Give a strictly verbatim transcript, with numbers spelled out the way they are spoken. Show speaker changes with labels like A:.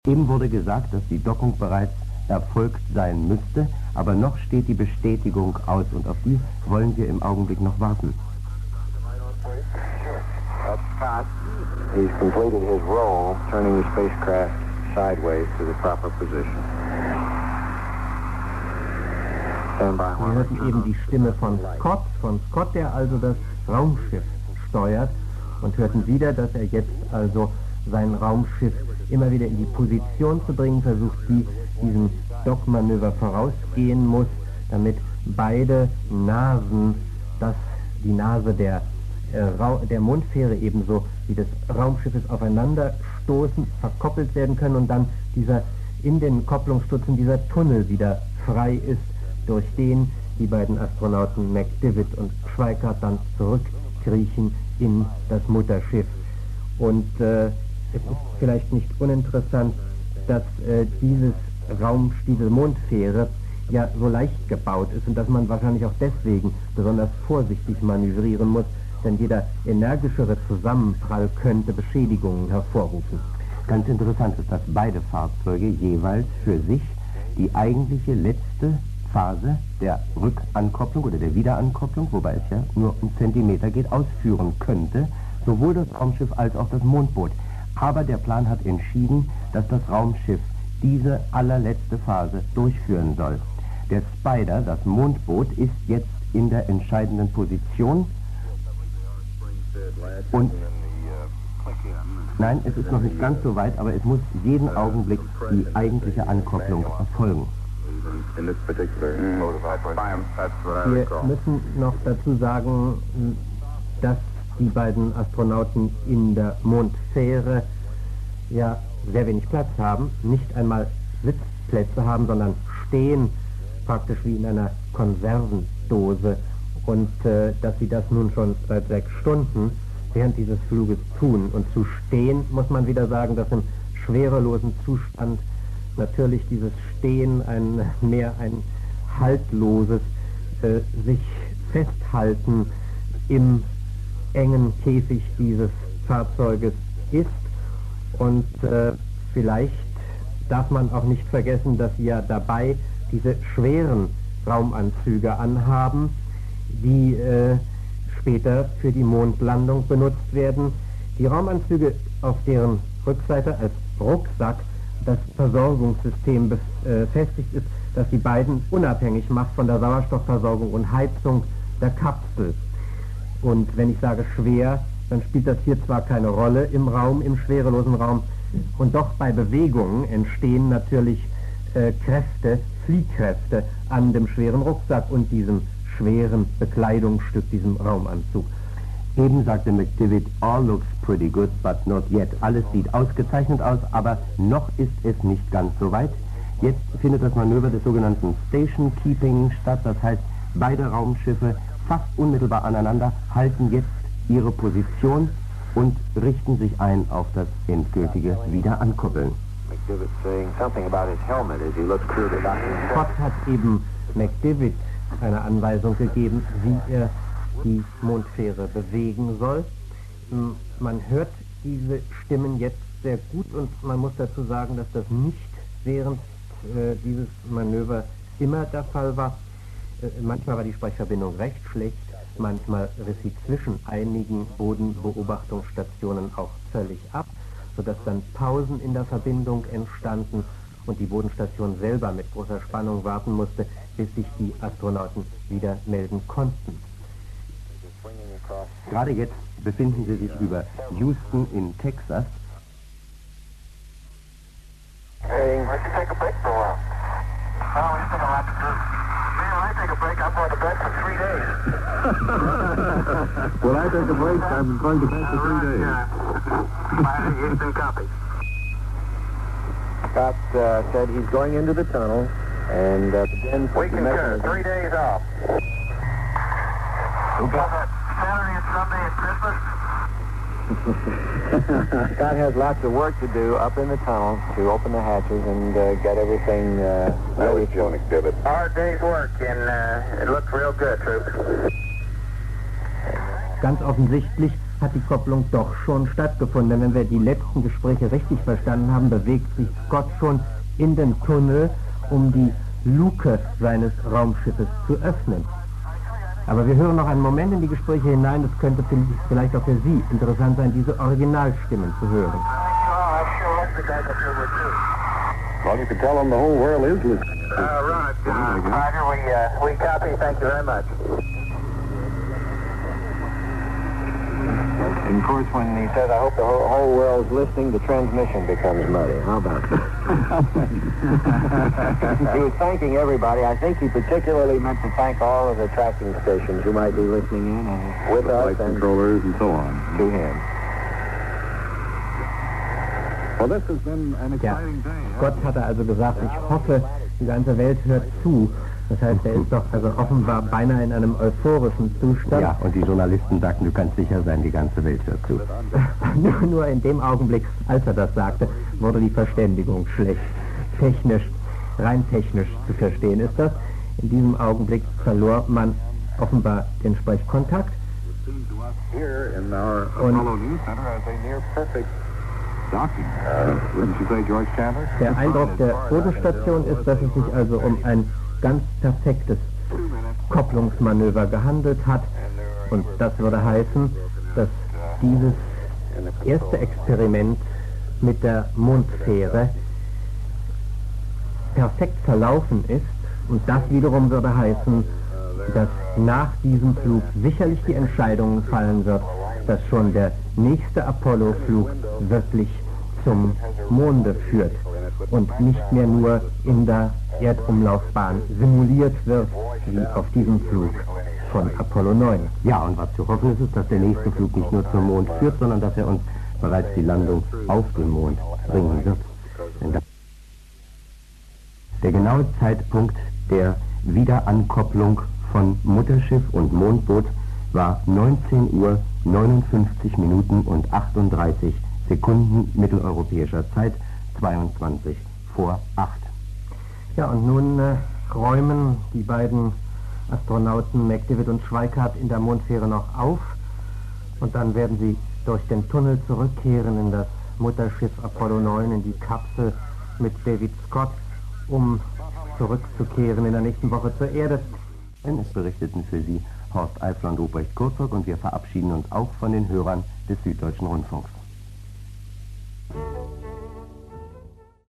A: Eben wurde gesagt, dass die Dockung bereits erfolgt sein müsste, aber noch steht die Bestätigung aus und auf die wollen wir im Augenblick noch warten.
B: He's completed his roll, turning the spacecraft sideways to the proper position.
C: Wir hörten eben die Stimme von Scott, von Scott, der also das Raumschiff steuert, und hörten wieder, dass er jetzt also sein Raumschiff immer wieder in die Position zu bringen versucht, die diesem Dockmanöver vorausgehen muss, damit beide Nasen, dass die Nase der, äh, der Mondfähre ebenso wie des Raumschiffes aufeinander stoßen, verkoppelt werden können und dann dieser in den Kopplungsstutzen dieser Tunnel wieder frei ist, durch den die beiden Astronauten McDivitt und Schweikart dann zurückkriechen in das Mutterschiff. Und äh, es ist vielleicht nicht uninteressant, dass äh, dieses Raum, diese Mondfähre ja so leicht gebaut ist und dass man wahrscheinlich auch deswegen besonders vorsichtig manövrieren muss, denn jeder energischere Zusammenprall könnte Beschädigungen hervorrufen.
A: Ganz interessant ist, dass beide Fahrzeuge jeweils für sich die eigentliche letzte Phase der Rückankopplung oder der Wiederankopplung, wobei es ja nur um Zentimeter geht, ausführen könnte, sowohl das Raumschiff als auch das Mondboot. Aber der Plan hat entschieden, dass das Raumschiff diese allerletzte Phase durchführen soll. Der Spider, das Mondboot, ist jetzt in der entscheidenden Position und nein, es ist noch nicht ganz so weit, aber es muss jeden Augenblick die eigentliche Ankopplung erfolgen.
C: Wir müssen noch dazu sagen, dass die beiden Astronauten in der Mondfähre ja sehr wenig Platz haben, nicht einmal Sitzplätze haben, sondern stehen praktisch wie in einer Konservendose, und äh, dass sie das nun schon seit sechs Stunden während dieses Fluges tun. Und zu stehen, muss man wieder sagen, dass im schwerelosen Zustand natürlich dieses Stehen ein mehr ein haltloses äh, sich festhalten im engen Käfig dieses Fahrzeuges ist. Und äh, vielleicht darf man auch nicht vergessen, dass sie ja dabei diese schweren Raumanzüge anhaben, die äh, später für die Mondlandung benutzt werden. Die Raumanzüge, auf deren Rückseite als Rucksack das Versorgungssystem befestigt ist, das die beiden unabhängig macht von der Sauerstoffversorgung und Heizung der Kapsel. Und wenn ich sage schwer, dann spielt das hier zwar keine Rolle im Raum, im schwerelosen Raum, und doch bei Bewegungen entstehen natürlich äh, Kräfte, Fliehkräfte an dem schweren Rucksack und diesem schweren Bekleidungsstück, diesem Raumanzug.
A: Eben sagte McDivitt, all looks pretty good, but not yet. Alles sieht ausgezeichnet aus, aber noch ist es nicht ganz so weit. Jetzt findet das Manöver des sogenannten Station Keeping statt, das heißt, beide Raumschiffe fast unmittelbar aneinander halten jetzt ihre Position und richten sich ein auf das endgültige Wiederankuppeln.
C: Scott hat eben McDivitt eine Anweisung gegeben, wie er die Mondfähre bewegen soll. Man hört diese Stimmen jetzt sehr gut, und man muss dazu sagen, dass das nicht während äh, dieses Manövers immer der Fall war. Äh, manchmal war die Sprechverbindung recht schlecht, manchmal riss sie zwischen einigen Bodenbeobachtungsstationen auch völlig ab, sodass dann Pausen in der Verbindung entstanden und die Bodenstation selber mit großer Spannung warten musste, bis sich die Astronauten wieder melden konnten.
A: Gerade jetzt befinden sie sich über Houston in Texas.
B: Hey, let's take a break for a while. Oh, we still got a lot to do. Man, I take a break, I'm going to bed for three days.
D: When I take a break, I'm going to bed for three days.
B: Yeah. Houston copy. Scott uh, said he's going into the tunnel and uh, begins... We concur. Three days off.
D: We got
B: that Saturday and Sunday at Christmas? Scott has lots of work to do up in the tunnel to open the hatches and uh, get everything uh, ready for McDivitt. Hard day's work, and uh, it looks real good, troops.
C: Ganz offensichtlich hat die Kopplung doch schon stattgefunden. Denn wenn wir die letzten Gespräche richtig verstanden haben, bewegt sich Scott schon in den Tunnel, um die Luke seines Raumschiffes zu öffnen. Aber wir hören noch einen Moment in die Gespräche hinein. Es könnte vielleicht auch für Sie interessant sein, diese Originalstimmen zu hören.
D: Well, you can tell them the whole world is listening.
B: Uh, right. Uh, Roger, we, uh, we copy. Thank you very much. And of course, when he says, I hope the whole, whole world's listening, the transmission becomes muddy. How about that? He was thanking everybody. I think he particularly meant to thank all of the tracking stations who might be listening in and with
D: the
B: us
D: flight
B: and
D: controllers and so on.
B: To him.
D: Well, this has been an
C: Ja,
D: exciting day.
C: Scott hatte also gesagt, ich hoffe, die ganze Welt hört zu. Das heißt, er ist doch also offenbar beinahe in einem euphorischen Zustand.
A: Ja, und die Journalisten sagten, du kannst sicher sein, die ganze Welt hört zu.
C: nur, nur in dem Augenblick, als er das sagte, wurde die Verständigung schlecht. Technisch, rein technisch zu verstehen ist das. In diesem Augenblick verlor man offenbar den Sprechkontakt.
D: Here in our Apollo News Center as a near perfect docking. Uh, wouldn't you say, George Chandler?
C: Der Eindruck der Bodenstation ist, dass es sich also um ein ganz perfektes Kopplungsmanöver gehandelt hat. Und das würde heißen, dass dieses erste Experiment mit der Mondfähre perfekt verlaufen ist. Und das wiederum würde heißen, dass nach diesem Flug sicherlich die Entscheidung fallen wird, dass schon der nächste Apollo-Flug wirklich zum Monde führt und nicht mehr nur in der Erdumlaufbahn simuliert wird, wie auf diesem Flug von Apollo neun.
A: Ja, und was zu hoffen ist, ist, dass der nächste Flug nicht nur zum Mond führt, sondern dass er uns bereits die Landung auf dem Mond bringen wird. Denn der genaue Zeitpunkt der Wiederankopplung von Mutterschiff und Mondboot war neunzehn Uhr neunundfünfzig Minuten und achtunddreißig Sekunden mitteleuropäischer Zeit, zweiundzwanzig vor acht.
C: Ja, und nun äh, räumen die beiden Astronauten McDivitt und Schweikart in der Mondfähre noch auf und dann werden sie durch den Tunnel zurückkehren in das Mutterschiff Apollo neun, in die Kapsel mit David Scott, um zurückzukehren in der nächsten Woche zur Erde.
A: Es berichteten für Sie Horst Eifler und Ruprecht Kurzog und wir verabschieden uns auch von den Hörern des Süddeutschen Rundfunks.